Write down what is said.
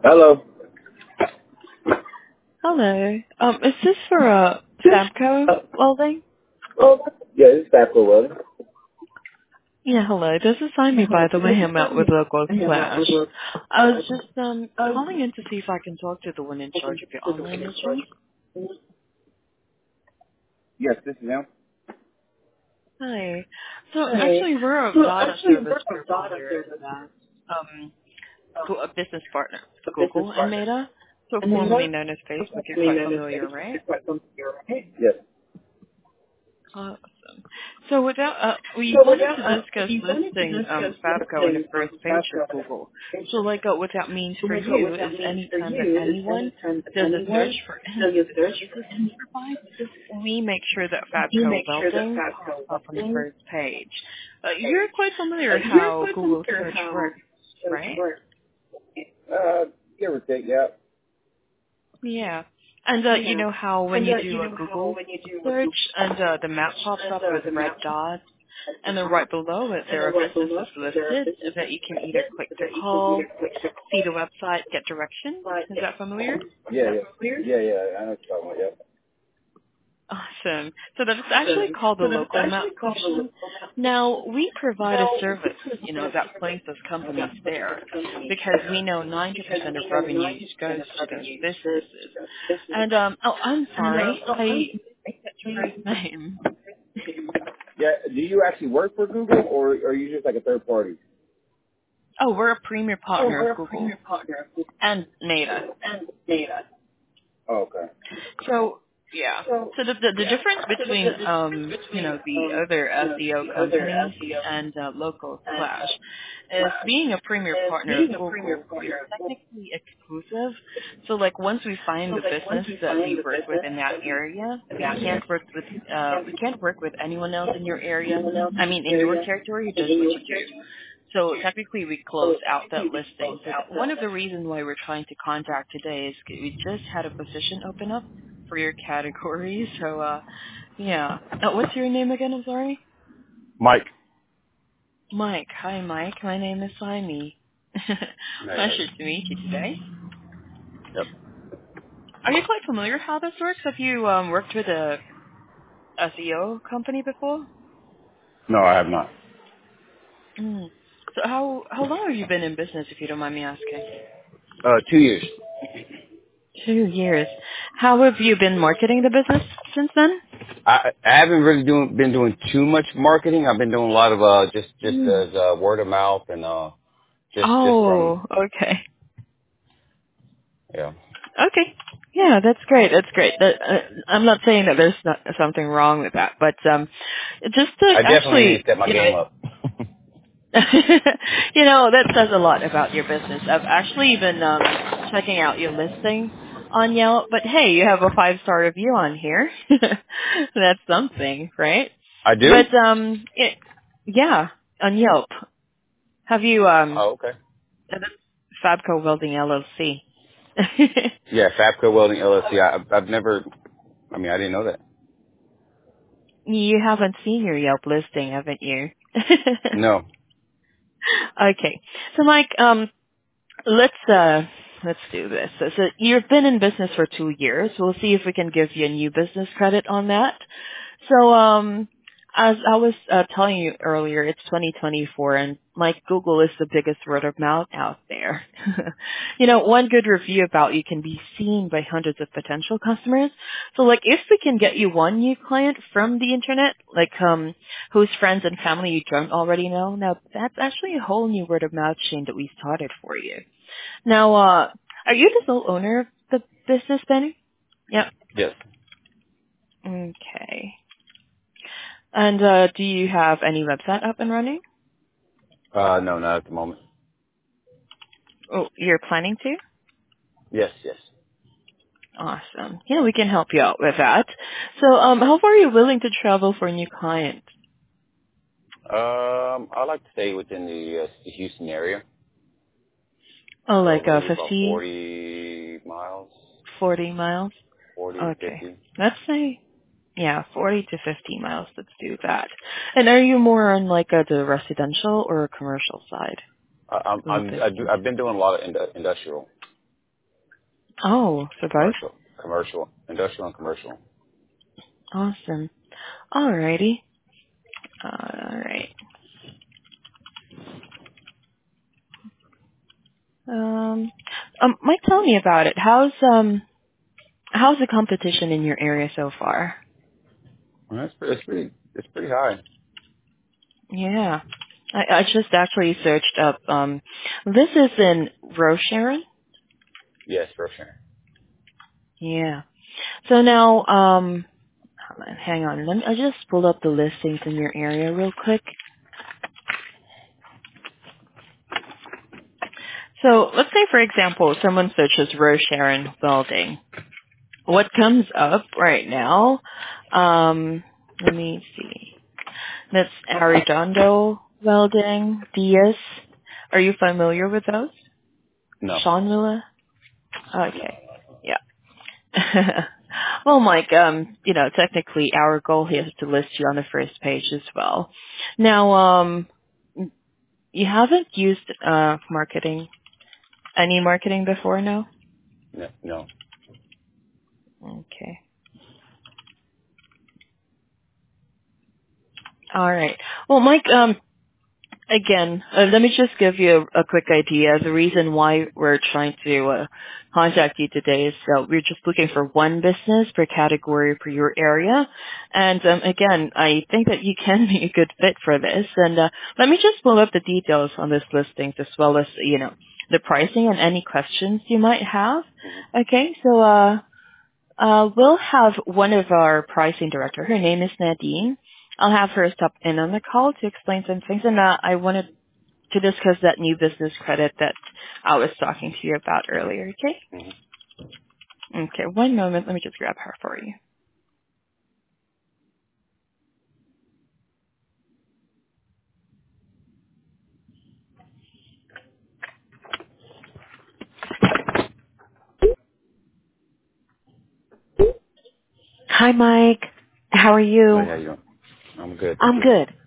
Hello. Hello. Is this for Fabco Welding? Yeah, this is Fabco Welding. Yeah, hello. This is Amy, by the way. I'm out with Local Flash. I was just calling in to see if I can talk to the one in charge of your online business. Yes, this is him. Hi. So actually, we're a data service provider that a business partner to Google and Meta, so formerly known as Facebook. You're quite familiar, right? Yes. Awesome. So we wanted to discuss listing Fabco in the first page of Google. So what that means for you is anytime that anyone does a search for any of the services we provide, we make sure that Fabco Welding pops up on the first page. You're quite familiar with how Google search works, right? Give or take, yeah. Yeah. And you know how when you do a Google search and the map pops up with red dots, and then right below it there are businesses listed that you can either click to call, see the website, get directions. Is that familiar? Yeah, I know what you're talking about, yeah. Awesome. So that's actually called the local map function. Now, we provide a service, that places companies there because we know 90% of revenues goes to those businesses. And, I'm sorry, I didn't get your first name. Yeah, do you actually work for Google, or are you just like a third party? Oh, we're a premier partner of Google and Meta. Oh, okay. So yeah. So the difference between the other SEO companies and local Flash is being a premier partner of Google. We're technically exclusive. So once we find the business that we work with in that area, we can't work with anyone else in your area. I mean in your territory who does what you do. So technically we close out that listing. So one of the reasons why we're trying to contact today is we just had a position open up for your category. So yeah. What's your name again? I'm sorry. Mike. Mike. Hi, Mike. My name is Simey. Pleasure to meet you today. Yep. Are you quite familiar how this works? Have you worked with a SEO company before? No, I have not. Mm. So how long have you been in business, if you don't mind me asking? 2 years. 2 years. How have you been marketing the business since then? I haven't really been doing too much marketing. I've been doing a lot of just as word of mouth and just from Oh, okay. yeah. Okay. Yeah, that's great. That's great. I'm not saying that there's not something wrong with that, but just to I definitely need to actually, step my game up. that says a lot about your business. I've actually been checking out your listing on Yelp, but hey, you have a 5-star review on here. That's something, right? I do? But yeah, on Yelp. Have you Oh, okay. that's Fabco Welding LLC? Yeah, Fabco Welding LLC. I've never. I mean, I didn't know that. You haven't seen your Yelp listing, haven't you? No. Okay. So Mike, let's do this. So you've been in business for 2 years. We'll see if we can give you a new business credit on that. So as I was telling you earlier, it's 2024, and Google is the biggest word of mouth out there. One good review about you can be seen by hundreds of potential customers. So if we can get you one new client from the internet, whose friends and family you don't already know, now that's actually a whole new word of mouth chain that we started for you. Now, are you the sole owner of the business, Benny? Yep. Yes. Okay. And do you have any website up and running? No, not at the moment. Oh, you're planning to? Yes, yes. Awesome. Yeah, we can help you out with that. So, how far are you willing to travel for a new client? I like to stay within the Houston area. Oh, So maybe about 50, 40 miles, 40 miles? 40, Okay. 50. Let's say, yeah, 40 to 50 miles. Let's do that. And are you more on the residential or commercial side? I, I'm, Of the I'm, I do, business? I've been doing a lot of industrial. Oh, for both? Industrial and commercial. Awesome. Alrighty. Alright. Mike, tell me about it. How's the competition in your area so far? Well, it's pretty high. Yeah. I just actually searched up, this is in Rosharon? Yes, for sure. Yeah. So now, hang on. I just pull up the listings in your area real quick. So let's say, for example, someone searches Rosharon Welding. What comes up right now? Let me see. That's Arredondo Welding, Diaz. Are you familiar with those? No. Sean Miller? No. Okay. Yeah. Well, Mike, technically our goal here is to list you on the first page as well. Now, you haven't used any marketing before, no? No. Okay. All right. Well, Mike, again, let me just give you a quick idea. The reason why we're trying to contact you today is we're just looking for one business per category per your area. And again, I think that you can be a good fit for this. And let me just pull up the details on this listings as well as, the pricing and any questions you might have. Okay, so we'll have one of our pricing director. Her name is Nadine. I'll have her stop in on the call to explain some things, and I wanted to discuss that new business credit that I was talking to you about earlier, okay? Mm-hmm. Okay, one moment. Let me just grab her for you. Hi, Mike. How are Hey, you? how you doing? I'm good, thank I'm you. good.